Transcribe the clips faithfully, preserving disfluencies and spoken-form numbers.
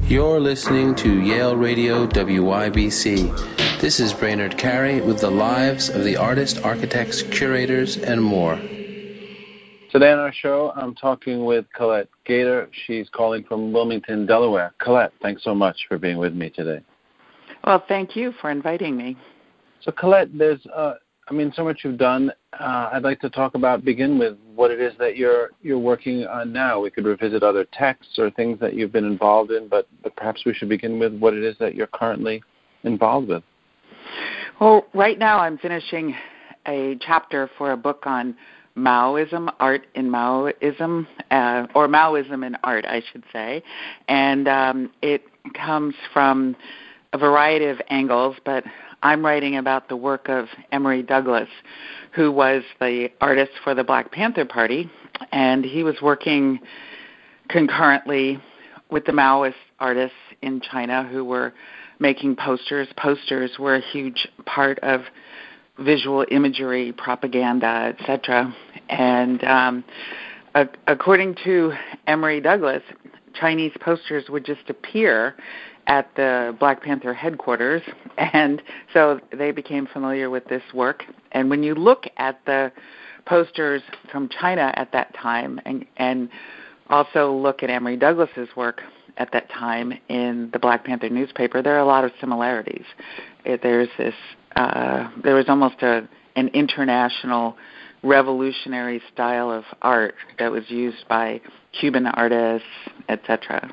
You're listening to Yale Radio W Y B C. This is Brainerd Carey with the lives of the artists, architects, curators, and more. Today on our show, I'm talking with Colette Gator. She's calling from Wilmington, Delaware. Colette, thanks so much for being with me today. Well, thank you for inviting me. So, Colette, there's, uh, I mean, so much you've done. Uh, I'd like to talk about, begin with what it is that you're you're working on now. We could revisit other texts or things that you've been involved in, but, but perhaps we should begin with what it is that you're currently involved with. Well, right now I'm finishing a chapter for a book on Maoism, art in Maoism, uh, or Maoism in art, I should say. And um, it comes from a variety of angles, but I'm writing about the work of Emory Douglas, who was the artist for the Black Panther Party, and he was working concurrently with the Maoist artists in China who were making posters. Posters were a huge part of visual imagery, propaganda, et cetera. And um, a- according to Emory Douglas, Chinese posters would just appear at the Black Panther headquarters, and so they became familiar with this work. And when you look at the posters from China at that time, and, and also look at Emory Douglas's work at that time in the Black Panther newspaper, there are a lot of similarities. It, there's this, uh, there was almost a, an international revolutionary style of art that was used by Cuban artists, et cetera.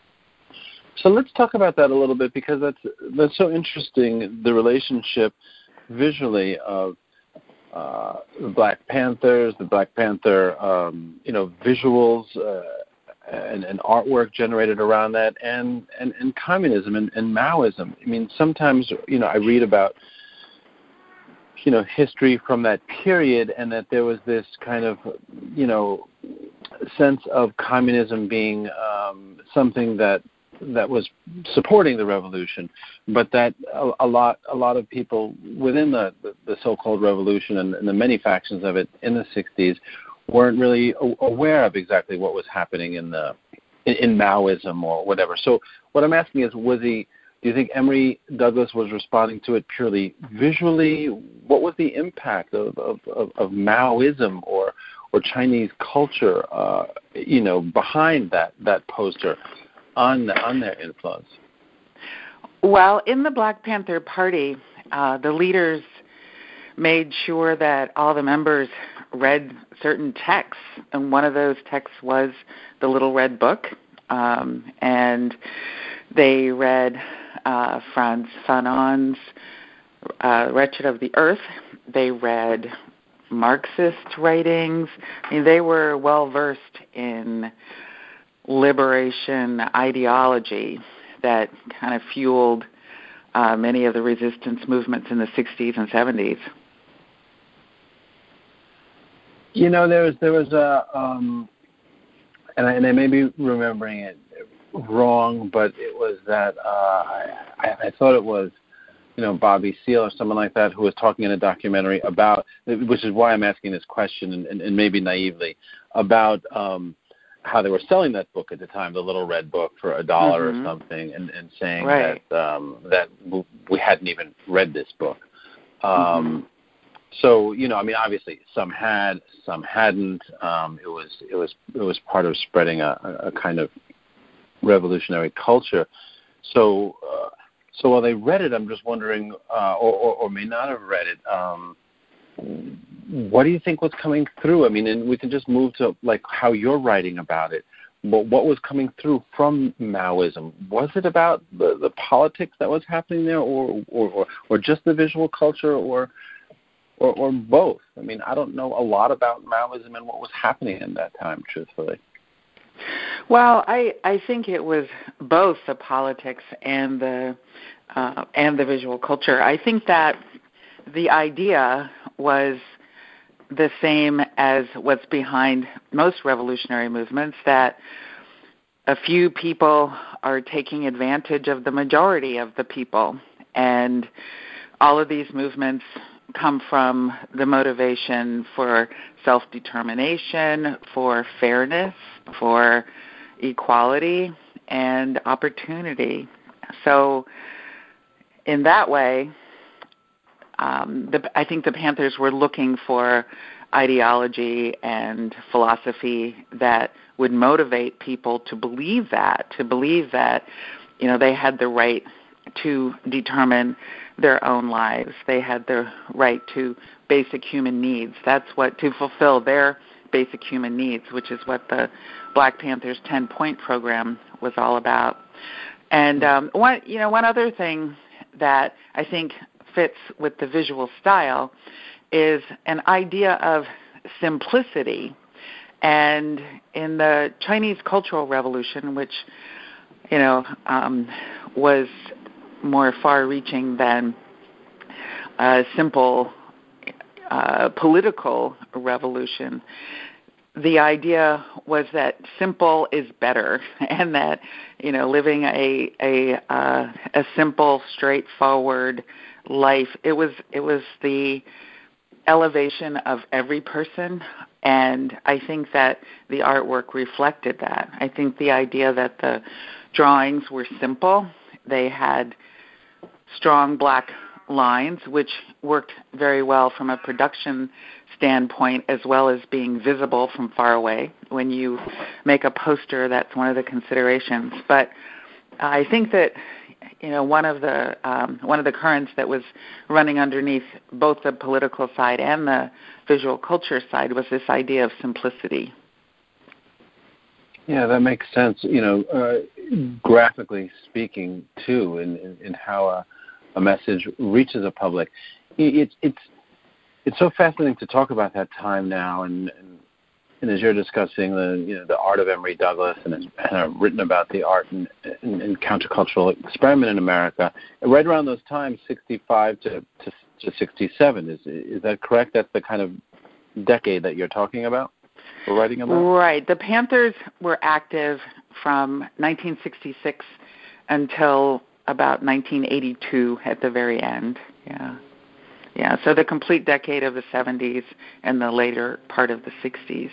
So let's talk about that a little bit, because that's that's so interesting, the relationship visually of uh, the Black Panthers, the Black Panther, um, you know, visuals uh, and, and artwork generated around that, and, and, and communism and, and Maoism. I mean, sometimes, you know, I read about, you know, history from that period, and that there was this kind of, you know, sense of communism being um, something that that was supporting the revolution, but that a, a lot a lot of people within the, the, the so-called revolution and, and the many factions of it in the sixties weren't really aware of exactly what was happening in the in, in Maoism or whatever. So what I'm asking is, was he? Do you think Emory Douglas was responding to it purely visually? What was the impact of of, of, of Maoism or or Chinese culture, uh, you know, behind that that poster? On, on their influence? Well, in the Black Panther Party, uh, the leaders made sure that all the members read certain texts, and one of those texts was the Little Red Book, um, and they read uh, Frantz Fanon's uh, Wretched of the Earth. They read Marxist writings. I mean, they were well-versed in liberation ideology that kind of fueled uh, many of the resistance movements in the sixties and seventies. You know, there was there was a, um, and, I, and I may be remembering it wrong, but it was that uh, I, I thought it was, you know, Bobby Seale or someone like that who was talking in a documentary about, which is why I'm asking this question, and, and, and maybe naively, about um, how they were selling that book at the time, the Little Red Book, for a dollar mm-hmm. or something, and, and saying right. that um, that we hadn't even read this book. Um, mm-hmm. So, you know, I mean, obviously, some had, some hadn't. Um, it was it was it was part of spreading a, a kind of revolutionary culture. So, uh, so while they read it, I'm just wondering, uh, or, or, or may not have read it. Um, What do you think was coming through? I mean, and we can just move to, like, how you're writing about it. But what was coming through from Maoism? Was it about the, the politics that was happening there, or, or, or, or just the visual culture, or, or or both? I mean, I don't know a lot about Maoism and what was happening in that time, truthfully. Well, I, I think it was both the politics and the uh, and the visual culture. I think that the idea was the same as what's behind most revolutionary movements, that a few people are taking advantage of the majority of the people. And all of these movements come from the motivation for self-determination, for fairness, for equality. and opportunity. So in that way, um, the, I think the Panthers were looking for ideology and philosophy that would motivate people to believe that, to believe that, you know, they had the right to determine their own lives. They had the right to basic human needs. That's what, to fulfill their basic human needs, which is what the Black Panthers ten-point program was all about. And um, one, you know, one other thing that I think fits with the visual style is an idea of simplicity. And in the Chinese Cultural Revolution, which, you know, um, was more far-reaching than a simple uh, political revolution, the idea was that simple is better, and that, you know, living a a uh, a simple, straightforward life, it was it was the elevation of every person. And I think that the artwork reflected that. I think the idea that the drawings were simple, they had strong black lines, which worked very well from a production standpoint, as well as being visible from far away. When you make a poster, that's one of the considerations. But I think that, you know, one of the um, one of the currents that was running underneath both the political side and the visual culture side was this idea of simplicity. Yeah, that makes sense. You know, uh, graphically speaking, too, in, in, in how a, a message reaches a public. It's it's it's so fascinating to talk about that time now, and, and, and as you're discussing the you know the art of Emory Douglas, and has uh, written about the art and, and, and countercultural experiment in America, right around those times, sixty-five to, to, to sixty-seven. Is is that correct? That's the kind of decade that you're talking about, or writing about? Right. The Panthers were active from nineteen sixty-six until about nineteen eighty-two at the very end. Yeah. Yeah, so the complete decade of the seventies and the later part of the sixties.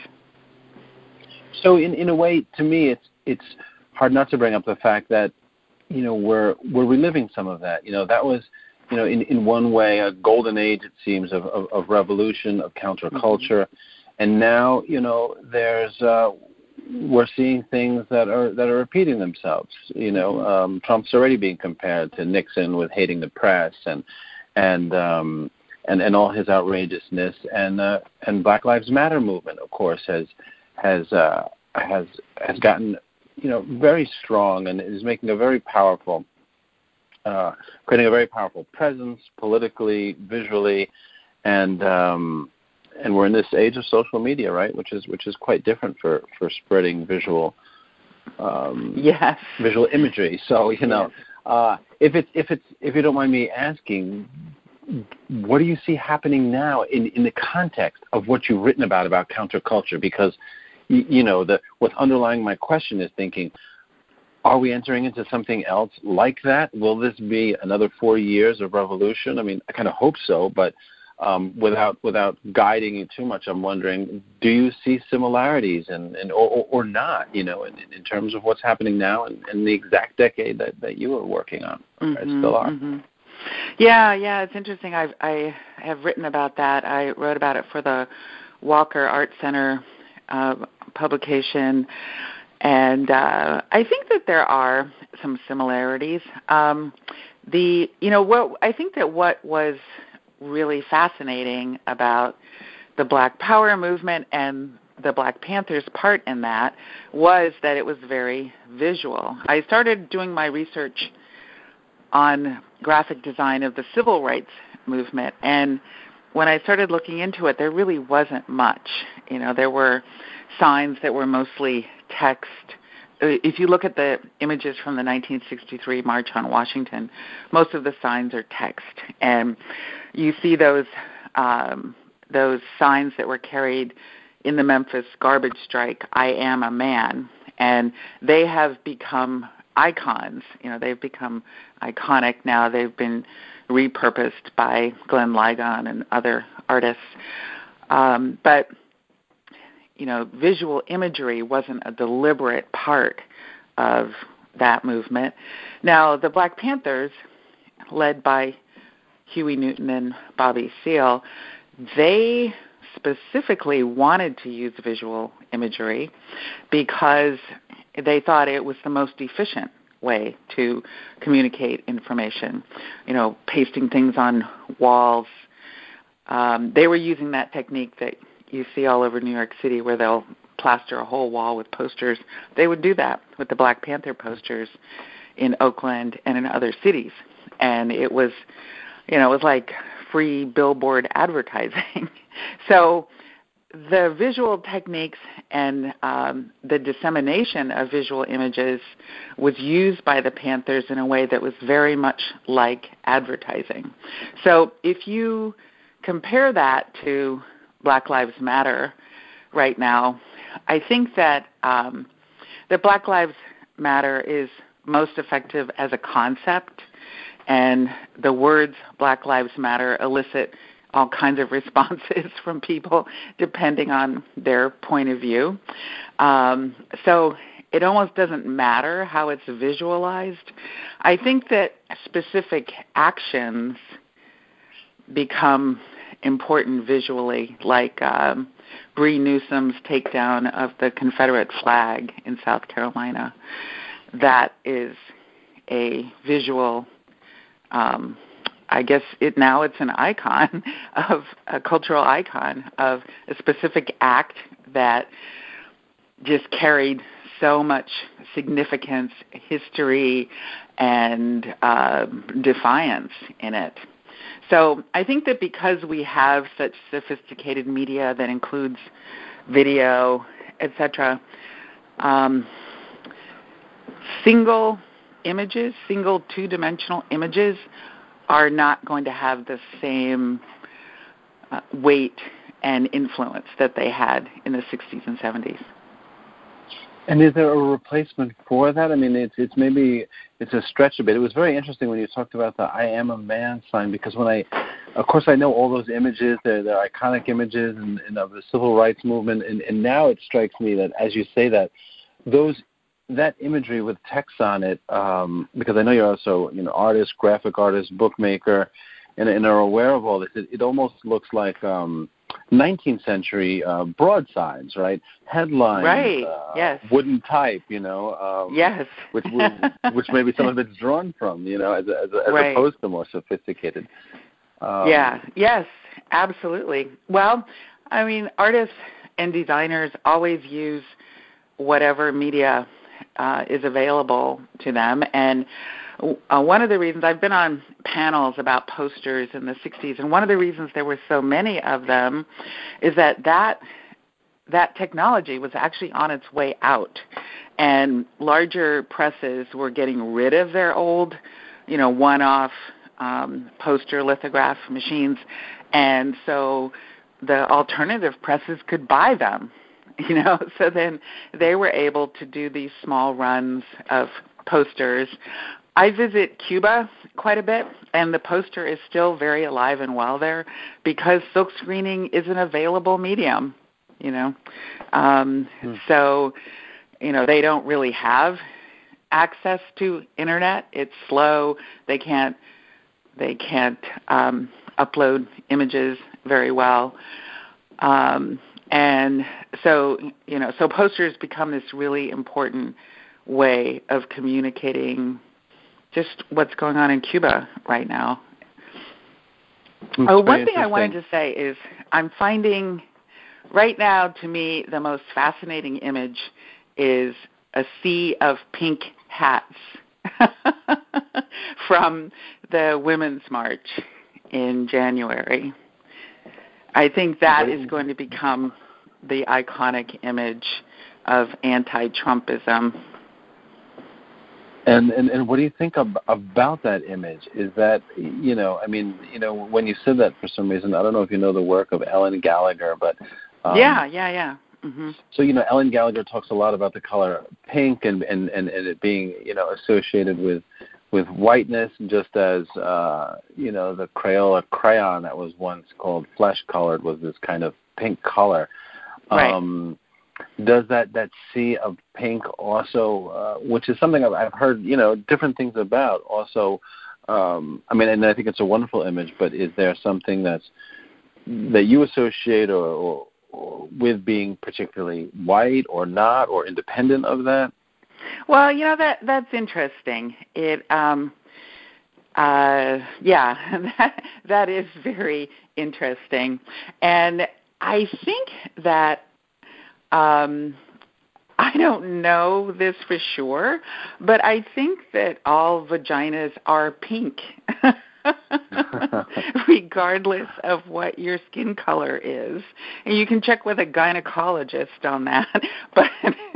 So in, in a way, to me, it's it's hard not to bring up the fact that, you know, we're we're reliving some of that. You know, that was, you know, in, in one way, a golden age, it seems, of, of, of revolution, of counterculture. Mm-hmm. And now, you know, there's uh, we're seeing things that are that are repeating themselves. You know, um, Trump's already being compared to Nixon with hating the press and and um, and, and all his outrageousness. And uh, and Black Lives Matter movement, of course, has has uh, has has gotten, you know, very strong and is making a very powerful, uh, creating a very powerful presence politically, visually, and um, and we're in this age of social media, right? Which is which is quite different for, for spreading visual, um, yes, visual imagery. So you know, yes. uh, if it's if it's if you don't mind me asking, what do you see happening now in, in the context of what you've written about about counterculture? Because you, you know, the what's underlying my question is thinking, are we entering into something else like that? Will this be another four years of revolution? I mean, I kind of hope so, but um, without without guiding you too much, I'm wondering, do you see similarities and, and or, or not, you know, in, in terms of what's happening now and, and the exact decade that, that you were working on, or mm-hmm, still are? Mm-hmm. Yeah, yeah, it's interesting. I've, I have written about that. I wrote about it for the Walker Art Center uh, publication. And uh, I think that there are some similarities. Um, the you know what I think that what was really fascinating about the Black Power movement and the Black Panthers' part in that was that it was very visual. I started doing my research on graphic design of the civil rights movement, and when I started looking into it, there really wasn't much. You know, there were signs that were mostly text. If you look at the images from the nineteen sixty-three March on Washington, most of the signs are text, and you see those um, those signs that were carried in the Memphis garbage strike, "I am a man," and they have become icons. You know, they've become iconic now. They've been repurposed by Glenn Ligon and other artists, um, but you know, visual imagery wasn't a deliberate part of that movement. Now, the Black Panthers, led by Huey Newton and Bobby Seale, they specifically wanted to use visual imagery because they thought it was the most efficient way to communicate information. You know, pasting things on walls. Um, they were using that technique that you see all over New York City where they'll plaster a whole wall with posters. They would do that with the Black Panther posters in Oakland and in other cities. And it was, you know, it was like free billboard advertising. So the visual techniques and um, the dissemination of visual images was used by the Panthers in a way that was very much like advertising. So if you compare that to Black Lives Matter right now, I think that um, that Black Lives Matter is most effective as a concept, and the words Black Lives Matter elicit all kinds of responses from people depending on their point of view. Um, so it almost doesn't matter how it's visualized. I think that specific actions become important visually, like um, Bree Newsom's takedown of the Confederate flag in South Carolina. That is a visual um I guess it now it's an icon of a cultural icon of a specific act that just carried so much significance, history, and uh, defiance in it. So I think that because we have such sophisticated media that includes video, et cetera, um, single images, single two-dimensional images are not going to have the same uh, weight and influence that they had in the sixties and seventies. And is there a replacement for that? I mean, it's it's maybe it's a stretch a bit. It was very interesting when you talked about the "I am a man" sign, because when I, of course, I know all those images. They're, they're iconic images and, and of the civil rights movement. And, and now it strikes me that as you say that, those that imagery with text on it, um, because I know you're also you know artist, graphic artist, bookmaker, and, and are aware of all this. It, it almost looks like um, nineteenth century uh, broadsides, right? Headlines, right? Uh, yes. Wooden type, you know. Um, yes. which which maybe some of it's drawn from, you know, as as, as right. opposed to more sophisticated. Um, yeah. Yes. Absolutely. Well, I mean, artists and designers always use whatever media Uh, is available to them. And uh, one of the reasons, I've been on panels about posters in the sixties, and one of the reasons there were so many of them is that that, that technology was actually on its way out. And larger presses were getting rid of their old, you know, one-off um, poster lithograph machines. And so the alternative presses could buy them. You know, so then they were able to do these small runs of posters. I visit Cuba quite a bit, and the poster is still very alive and well there because silk screening is an available medium, you know. Um, hmm. So, you know, they don't really have access to internet. It's slow. They can't, they can't um, upload images very well. Um And so, you know, so posters become this really important way of communicating just what's going on in Cuba right now. That's oh, one thing I wanted to say is I'm finding right now, to me, the most fascinating image is a sea of pink hats from the Women's March in January. I think that is going to become the iconic image of anti-Trumpism. And, and and what do you think ab- about that image? Is that, you know, I mean, you know, when you said that for some reason, I don't know if you know the work of Ellen Gallagher, but... Um, yeah, yeah, yeah. Mm-hmm. So, you know, Ellen Gallagher talks a lot about the color pink and, and, and, and it being, you know, associated with with whiteness, just as, uh, you know, the Crayola crayon that was once called flesh-colored was this kind of pink color. Right. Um, does that, that sea of pink also, uh, which is something I've, I've heard, you know, different things about also, um, I mean, and I think it's a wonderful image, but is there something that's, that you associate or, or, or with being particularly white or not, or independent of that? Well, you know, that that's interesting. It, um, uh, yeah, that, that is very interesting. And I think that, um, I don't know this for sure, but I think that all vaginas are pink, regardless of what your skin color is. And you can check with a gynecologist on that. But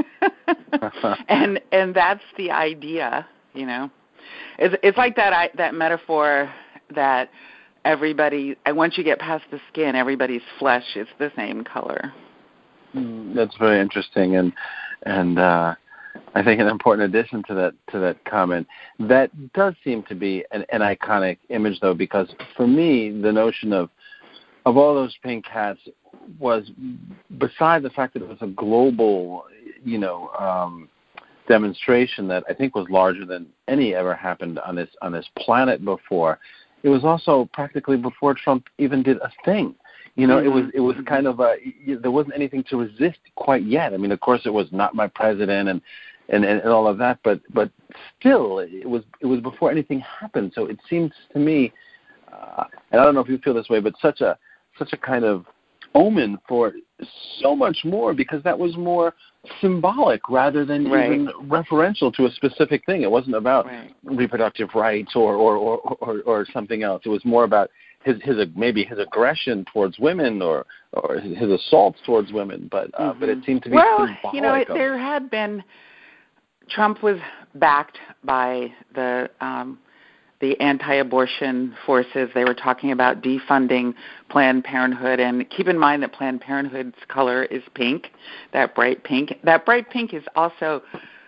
and and that's the idea, you know. It's it's like that I, that metaphor that everybody, once you get past the skin, everybody's flesh is the same color. That's very interesting, and and uh, I think an important addition to that to that comment. That does seem to be an, an iconic image, though, because for me, the notion of of all those pink hats was, beside the fact that it was a global, you know, um, demonstration that I think was larger than any ever happened on this on this planet before. It was also practically before Trump even did a thing. You know, mm-hmm. it was it was kind of a, there wasn't anything to resist quite yet. I mean, of course, it was not my president and, and, and all of that, but but still, it was it was before anything happened. So it seems to me, uh, and I don't know if you feel this way, but such a such a kind of omen for so much more, because that was more symbolic rather than right. even referential to a specific thing. It wasn't about right. reproductive rights or or, or, or or something else. It was more about his his maybe his aggression towards women or or his assaults towards women. But uh, mm-hmm. but it seemed to be well, symbolic. you know, it, of there had been, Trump was backed by the um, the anti-abortion forces. They were talking about defunding Planned Parenthood, and keep in mind that Planned Parenthood's color is pink, that bright pink. That bright pink is also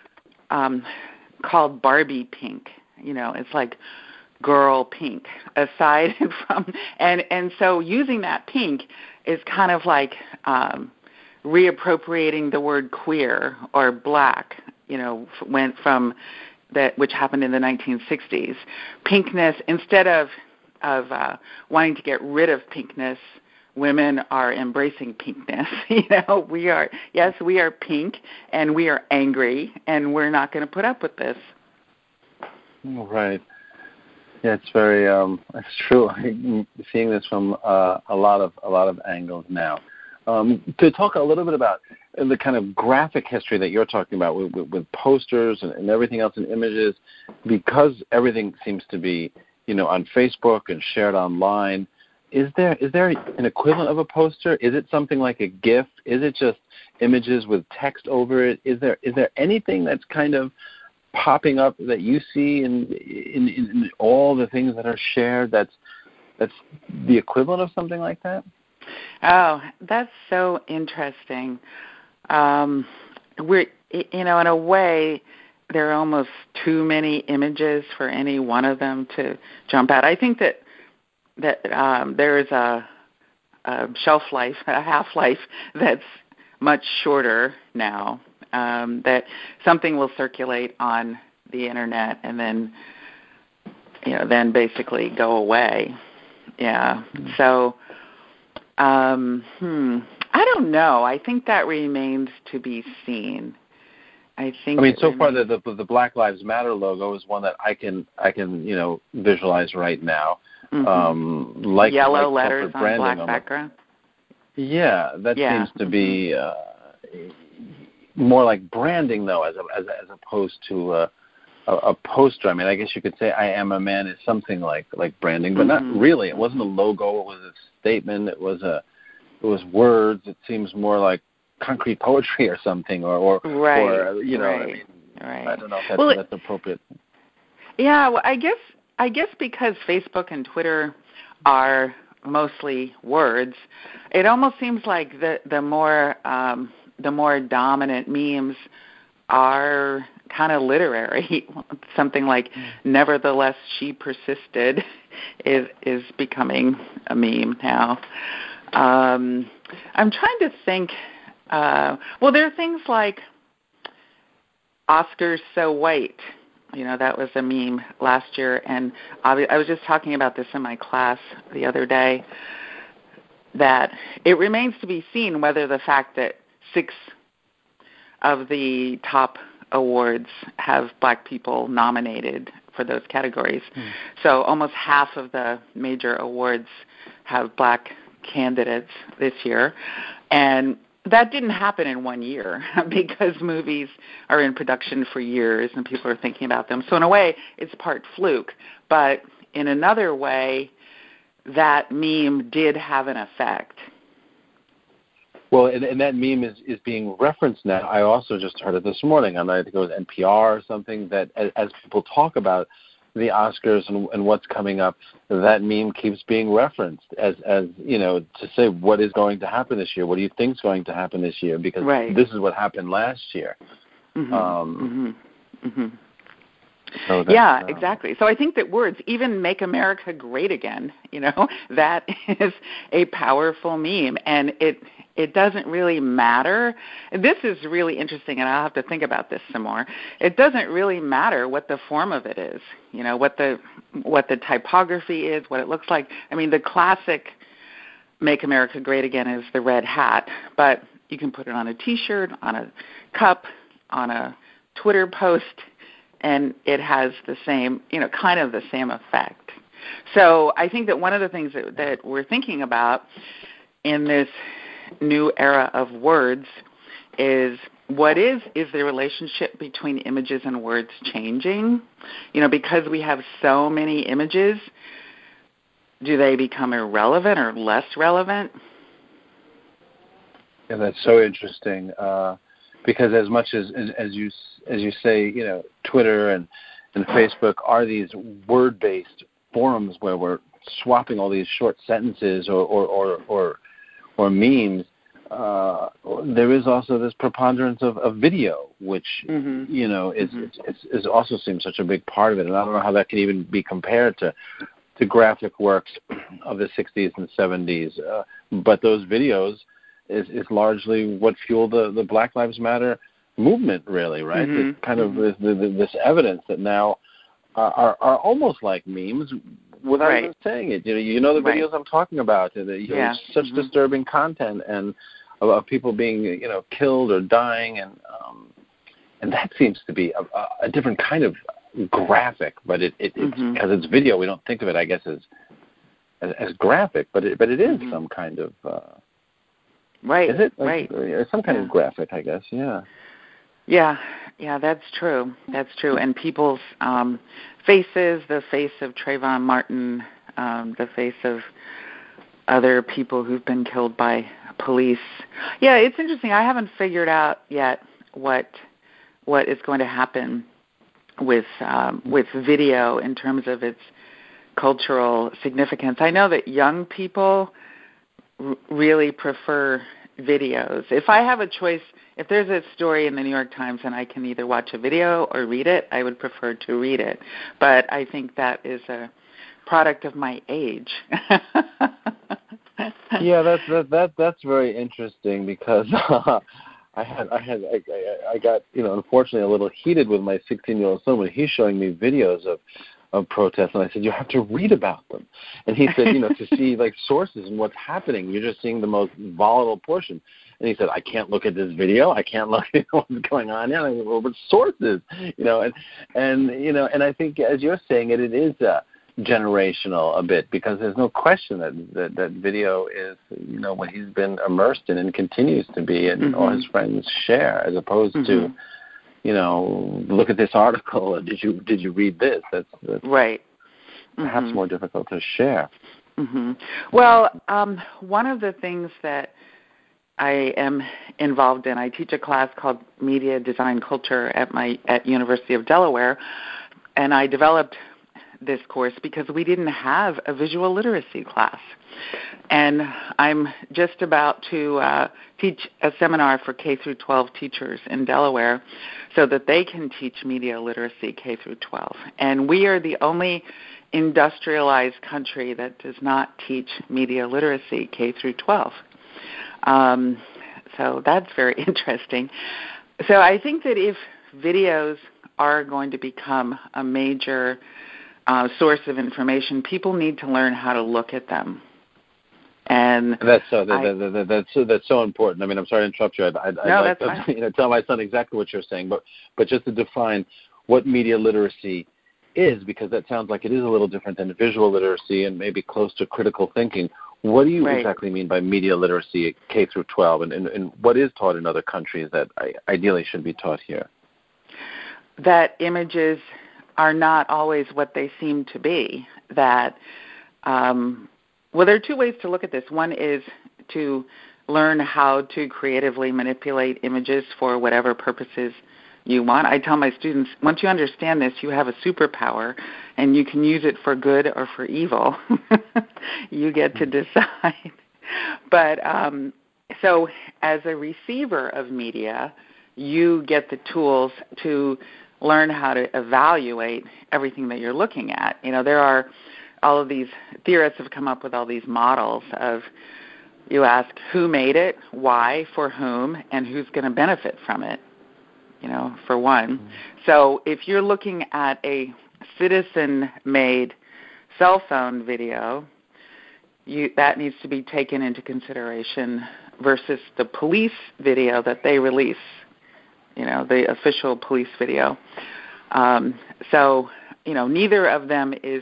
um, called Barbie pink. You know, it's like girl pink, aside from, and, and so using that pink is kind of like um, reappropriating the word queer or black, you know, went from that, which happened in the nineteen sixties. Pinkness, instead of of uh, wanting to get rid of pinkness, women are embracing pinkness. You know, we are, yes, we are pink, and we are angry, and we're not going to put up with this. Right. Yeah, it's very, um, it's true. I'm seeing this from uh, a lot of a lot of angles now. Um, to talk a little bit about the kind of graphic history that you're talking about with, with, with posters and, and everything else and images, because everything seems to be, you know, on Facebook and shared online. Is there is there an equivalent of a poster? Is it something like a GIF? Is it just images with text over it? Is there is there anything that's kind of popping up that you see in in, in all the things that are shared that's that's the equivalent of something like that? Oh, that's so interesting. Um, we're, you know, in a way, there are almost too many images for any one of them to jump out. I think that that um, there is a, a shelf life, a half-life that's much shorter now. Um, that something will circulate on the internet and then, you know, then basically go away. Yeah. So. Um, hmm. I don't know. I think that remains to be seen. I think. I mean, so remains... far the, the the Black Lives Matter logo is one that I can I can you know visualize right now. Mm-hmm. Um, like yellow like letters on black on background. Yeah, that yeah. seems to mm-hmm. be uh, more like branding, though, as a, as as opposed to a, a, a poster. I mean, I guess you could say "I am a man" is something like like branding, but mm-hmm. not really. It wasn't a logo. It was a statement. It was a it was words. It seems more like concrete poetry or something, or or, right. or you know, right. I mean, right. I don't know if that's, well, that's appropriate. Yeah, well, I guess I guess because Facebook and Twitter are mostly words, it almost seems like the the more um, the more dominant memes are kind of literary. Something like "Nevertheless, she persisted" is is becoming a meme now. Um, I'm trying to think Uh, well, there are things like Oscars so white. You know, that was a meme last year, and I was just talking about this in my class the other day, that it remains to be seen whether the fact that six of the top awards have black people nominated for those categories. Mm. So almost half of the major awards have black candidates this year. And that didn't happen in one year because movies are in production for years and people are thinking about them. So in a way, it's part fluke. But in another way, that meme did have an effect. Well, and, and that meme is, is being referenced now. I also just heard it this morning on, I think it was N P R or something, that as, as people talk about the Oscars and, and what's coming up, that meme keeps being referenced as, as, you know, to say what is going to happen this year. What do you think is going to happen this year? Because right. this is what happened last year. Mm-hmm. Um, mm-hmm. Mm-hmm. So yeah, um, exactly. So I think that words, even "Make America Great Again," you know, that is a powerful meme, and it it doesn't really matter. This is really interesting, and I'll have to think about this some more. It doesn't really matter what the form of it is, you know, what the what the typography is, what it looks like. I mean, the classic "Make America Great Again" is the red hat, but you can put it on a T-shirt, on a cup, on a Twitter post, and it has the same, you know, kind of the same effect. So I think that one of the things that, that we're thinking about in this new era of words is what is, is the relationship between images and words changing? You know, because we have so many images, do they become irrelevant or less relevant? Yeah, that's so interesting. Uh, because as much as, as as you as you say, you know, Twitter and, and Facebook are these word-based forums where we're swapping all these short sentences or or or or, or memes. Uh, there is also this preponderance of, of video, which mm-hmm. you know is, mm-hmm. is, is also seems such a big part of it, and I don't know how that can even be compared to to graphic works of the sixties and seventies. Uh, but those videos is, is largely what fueled the, the Black Lives Matter movement, really, right? Mm-hmm. It's kind mm-hmm. of this, this evidence that now are, are, are almost like memes without right. even saying it. You know, you know the videos right. I'm talking about. You know, yeah. such mm-hmm. disturbing content and of, of people being, you know, killed or dying, and um, and that seems to be a, a different kind of graphic. But it, it it's mm-hmm. because it's video, we don't think of it, I guess, as as, as graphic. But it, but it is mm-hmm. some kind of. Uh, Right, Is it? right. Like, some kind yeah. of graphic, I guess, yeah. Yeah, yeah, that's true. That's true. And people's um, faces, the face of Trayvon Martin, um, the face of other people who've been killed by police. Yeah, it's interesting. I haven't figured out yet what what is going to happen with um, with video in terms of its cultural significance. I know that young people really prefer videos. If I have a choice, if there's a story in the New York Times and I can either watch a video or read it, I would prefer to read it. But I think that is a product of my age. yeah, that's that, that that's very interesting because uh, I had I had I, I got you know unfortunately a little heated with my sixteen-year-old son when he's showing me videos of. of protests, and I said, you have to read about them. And he said, you know, to see, like, sources and what's happening, you're just seeing the most volatile portion. And he said, I can't look at this video. I can't look at what's going on here. And I said, well, but sources, you know, and, and, you know, and I think, as you're saying it, it is uh, generational a bit, because there's no question that, that that video is, you know, what he's been immersed in and continues to be, and mm-hmm. all his friends share, as opposed mm-hmm. to, you know, look at this article. Did you did you read this? That's, that's right. Perhaps mm-hmm. more difficult to share. Mm-hmm. Well, um, one of the things that I am involved in, I teach a class called Media Design Culture at my at University of Delaware, and I developed this course because we didn't have a visual literacy class. And I'm just about to uh, teach a seminar for K through twelve teachers in Delaware so that they can teach media literacy K through twelve. And we are the only industrialized country that does not teach media literacy K through twelve. Um, So that's very interesting. So I think that if videos are going to become a major uh, source of information, people need to learn how to look at them. And that's so that, I, that, that, that's so that's so important. I mean, I'm sorry to interrupt you. I'd, I'd, no, I'd like that's to you know, tell my son exactly what you're saying, but but just to define what media literacy is, because that sounds like it is a little different than visual literacy and maybe close to critical thinking. What do you right. exactly mean by media literacy at K through twelve, and, and, and what is taught in other countries that I, ideally should be taught here? That images are not always what they seem to be. That um, well, there are two ways to look at this. One is to learn how to creatively manipulate images for whatever purposes you want. I tell my students, once you understand this, you have a superpower, and you can use it for good or for evil. You get to decide. But um, so as a receiver of media, you get the tools to learn how to evaluate everything that you're looking at. You know, there are all of these theorists have come up with all these models of you ask who made it, why, for whom, and who's going to benefit from it, you know, for one. Mm-hmm. So if you're looking at a citizen-made cell phone video, you, that needs to be taken into consideration versus the police video that they release, you know, the official police video. Um, so, you know, neither of them is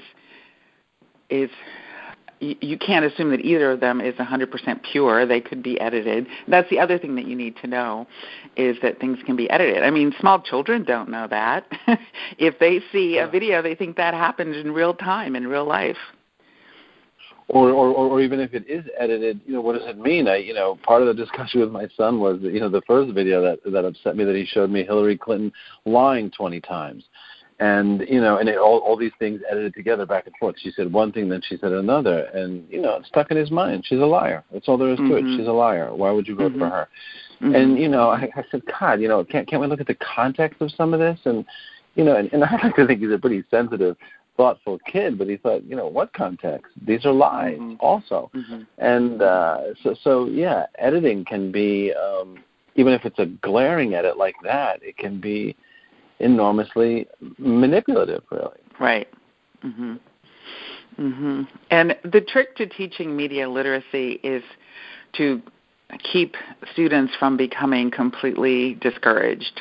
is you, you can't assume that either of them is one hundred percent pure. They could be edited. That's the other thing that you need to know is that things can be edited. I mean, small children don't know that. If they see a video, they think that happened in real time, in real life. Or, or, or even if it is edited, you know, what does it mean? I, you know, part of the discussion with my son was, that, you know, the first video that that upset me that he showed me Hillary Clinton lying twenty times, and you know, and it, all all these things edited together back and forth. She said one thing, then she said another, and you know, it's stuck in his mind. She's a liar. That's all there is to mm-hmm. it. She's a liar. Why would you vote mm-hmm. for her? Mm-hmm. And you know, I, I said, God, you know, can't can't we look at the context of some of this? And you know, and, and I like to think he's a pretty sensitive, thoughtful kid, but he thought, you know, what context? These are lies mm-hmm. also. Mm-hmm. And uh, so, so, yeah, editing can be, um, even if it's a glaring edit like that, it can be enormously manipulative, really. Right. Mm-hmm. Mm-hmm. And the trick to teaching media literacy is to keep students from becoming completely discouraged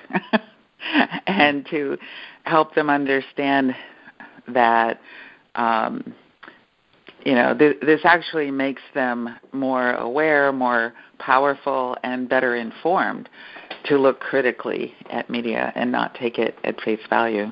and to help them understand that, um, you know, th- this actually makes them more aware, more powerful, and better informed to look critically at media and not take it at face value.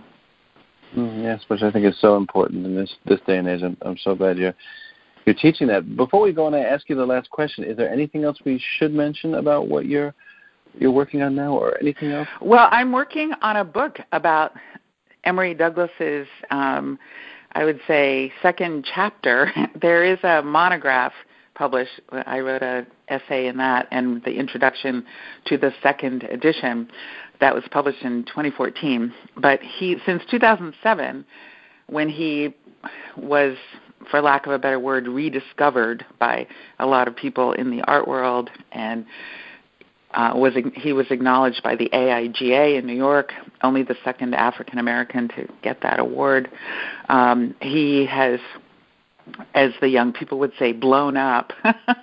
Mm, yes, which I think is so important in this, this day and age. I'm, I'm so glad you're you're teaching that. Before we go and I ask you the last question, is there anything else we should mention about what you're you're working on now, or anything else? Well, I'm working on a book about Emory Douglas's, um, I would say, second chapter. There is a monograph published. I wrote an essay in that and the introduction to the second edition that was published in twenty fourteen. But he, since two thousand seven, when he was, for lack of a better word, rediscovered by a lot of people in the art world, and Uh, was he was acknowledged by the A I G A in New York, only the second African American to get that award. Um, he has, as the young people would say, blown up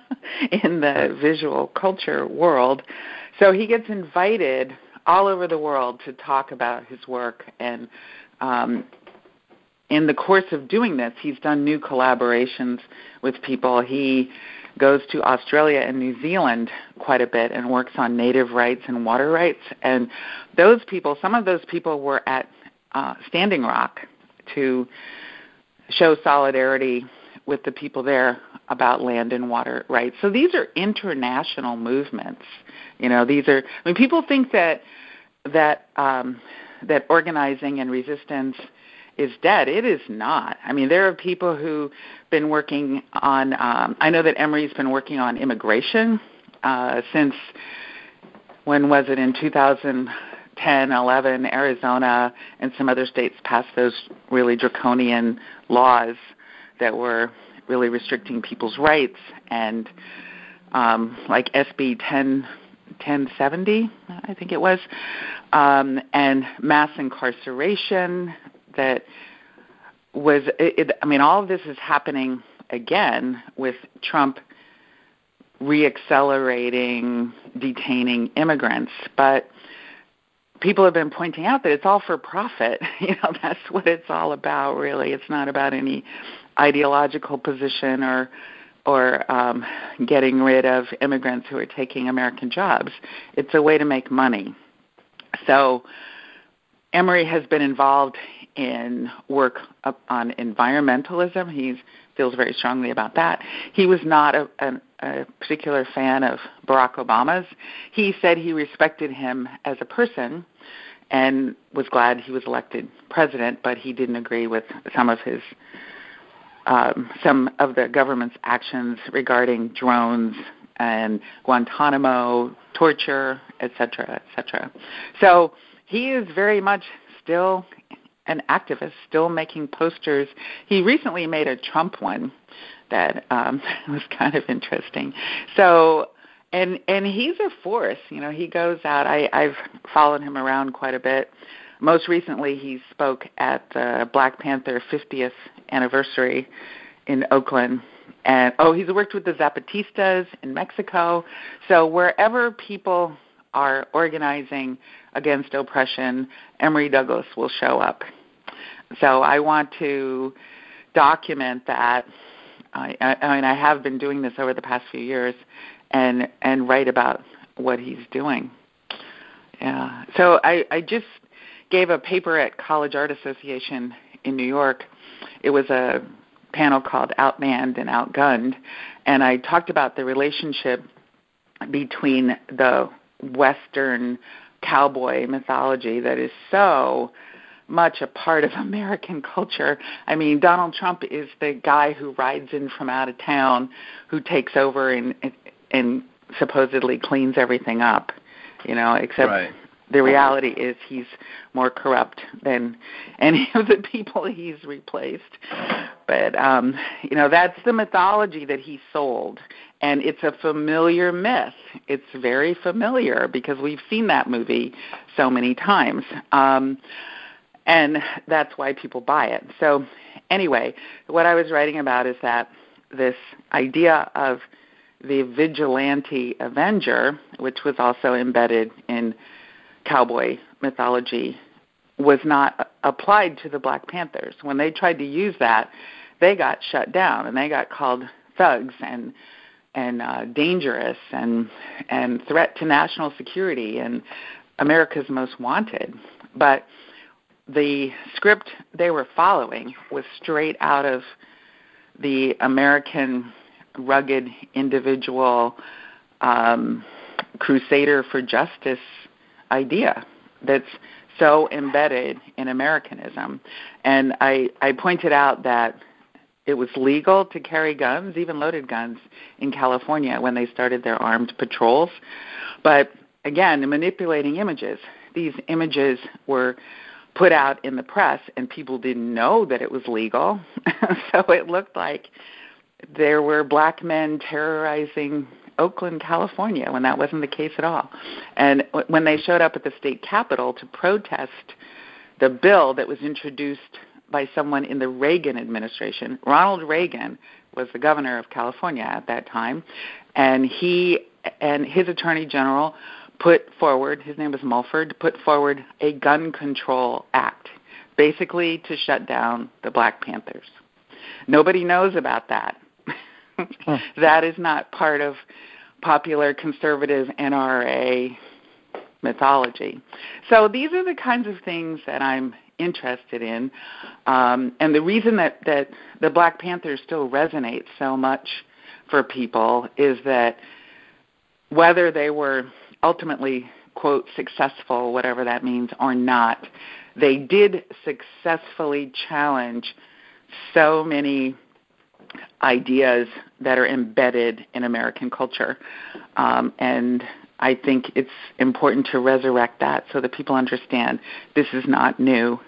in the visual culture world. So he gets invited all over the world to talk about his work, and um, in the course of doing this, he's done new collaborations with people. He goes to Australia and New Zealand quite a bit and works on native rights and water rights. And those people, some of those people were at uh, Standing Rock to show solidarity with the people there about land and water rights. So these are international movements. You know, these are, I mean, people think that that um, that organizing and resistance is dead. It is not. I mean, there are people who've been working on, um, I know that Emory's been working on immigration uh, since, when was it, in two thousand ten, eleven, Arizona and some other states passed those really draconian laws that were really restricting people's rights, and um, like S B ten ten seventy, I think it was, um, and mass incarceration that was, it, it, I mean, all of this is happening again with Trump reaccelerating, detaining immigrants. But people have been pointing out that it's all for profit. You know, that's what it's all about, really. It's not about any ideological position or or um, getting rid of immigrants who are taking American jobs. It's a way to make money. So Emory has been involved in work on environmentalism. He feels very strongly about that. He was not a, a, a particular fan of Barack Obama's. He said he respected him as a person and was glad he was elected president, but he didn't agree with some of his um, some of the government's actions regarding drones and Guantanamo, torture, et cetera, et cetera. So he is very much still an activist, still making posters. He recently made a Trump one that um, was kind of interesting. So, and and he's a force. You know, he goes out. I, I've followed him around quite a bit. Most recently, he spoke at the Black Panther fiftieth anniversary in Oakland. And, oh, he's worked with the Zapatistas in Mexico. So wherever people are organizing against oppression, Emory Douglas will show up. So I want to document that. I, I, I mean, I have been doing this over the past few years and, and write about what he's doing. Yeah. So I, I just gave a paper at College Art Association in New York. It was a panel called Outmanned and Outgunned, and I talked about the relationship between the Western cowboy mythology that is so much a part of American culture. I mean, Donald Trump is the guy who rides in from out of town, who takes over and and supposedly cleans everything up, you know, except right. The reality is he's more corrupt than any of the people he's replaced. But, um, you know, that's the mythology that he sold. And it's a familiar myth. It's very familiar because we've seen that movie so many times. Um, and that's why people buy it. So anyway, what I was writing about is that this idea of the vigilante avenger, which was also embedded in cowboy mythology, was not applied to the Black Panthers. When they tried to use that, they got shut down and they got called thugs and and uh, dangerous and and threat to national security and America's Most Wanted. But the script they were following was straight out of the American rugged individual um, crusader for justice idea that's so embedded in Americanism. And I, I pointed out that it was legal to carry guns, even loaded guns, in California when they started their armed patrols. But again, manipulating images. These images were put out in the press, and people didn't know that it was legal. So it looked like there were black men terrorizing Oakland, California, when that wasn't the case at all. And when they showed up at the state capitol to protest the bill that was introduced by someone in the Reagan administration, Ronald Reagan was the governor of California at that time, and he and his attorney general put forward, his name was Mulford, put forward a gun control act, basically to shut down the Black Panthers. Nobody knows about that. Huh. That is not part of popular conservative N R A mythology. So these are the kinds of things that I'm interested in. Um, and the reason that, that the Black Panthers still resonate so much for people is that whether they were ultimately, quote, successful, whatever that means, or not, they did successfully challenge so many ideas that are embedded in American culture. Um, and I think it's important to resurrect that so that people understand this is not new.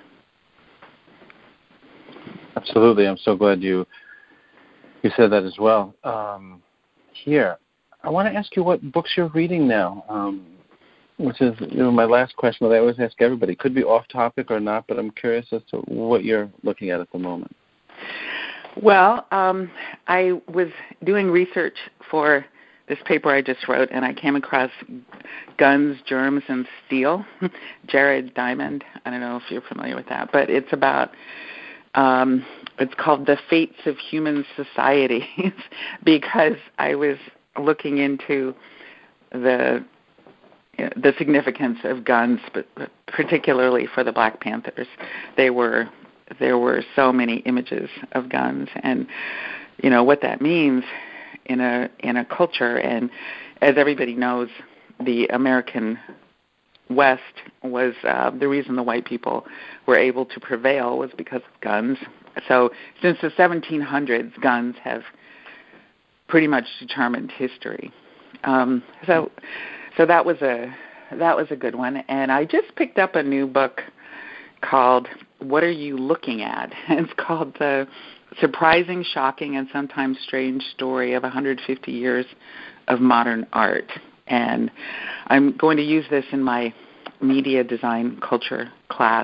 Absolutely. I'm so glad you you said that as well. Um, here, I want to ask you what books you're reading now, um, which is you know my last question that I always ask everybody. Could be off topic or not, but I'm curious as to what you're looking at at the moment. Well, um, I was doing research for this paper I just wrote, and I came across Guns, Germs, and Steel, Jared Diamond. I don't know if you're familiar with that, but it's about, um, it's called The Fates of Human Societies, because I was looking into the you know, the significance of guns, but particularly for the Black Panthers. They were there were so many images of guns, and you know what that means in a in a culture. And as everybody knows, the American West was uh, the reason the white people were able to prevail was because of guns. So since the seventeen hundreds, guns have pretty much determined history. Um, so so that was a that was a good one. And I just picked up a new book called What Are You Looking At? It's called The Surprising, Shocking, and Sometimes Strange Story of one hundred fifty Years of Modern Art. And I'm going to use this in my media design culture class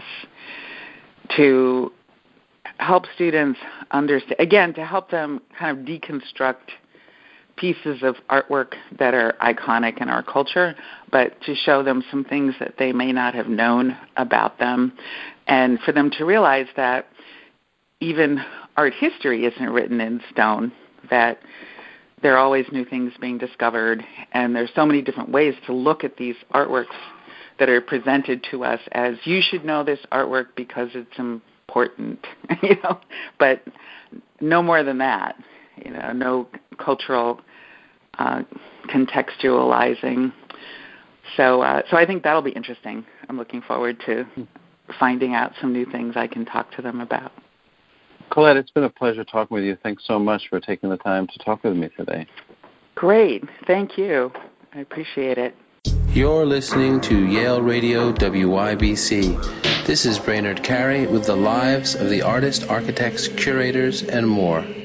to help students understand, again, to help them kind of deconstruct pieces of artwork that are iconic in our culture, but to show them some things that they may not have known about them, and for them to realize that even art history isn't written in stone, that there are always new things being discovered, and there's so many different ways to look at these artworks that are presented to us as, you should know this artwork because it's important, you know, but no more than that. You know, no cultural uh, contextualizing. So, uh, so I think that'll be interesting. I'm looking forward to finding out some new things I can talk to them about. Colette, it's been a pleasure talking with you. Thanks so much for taking the time to talk with me today. Great. Thank you. I appreciate it. You're listening to Yale Radio W Y B C. This is Brainerd Carey with the lives of the artists, architects, curators, and more.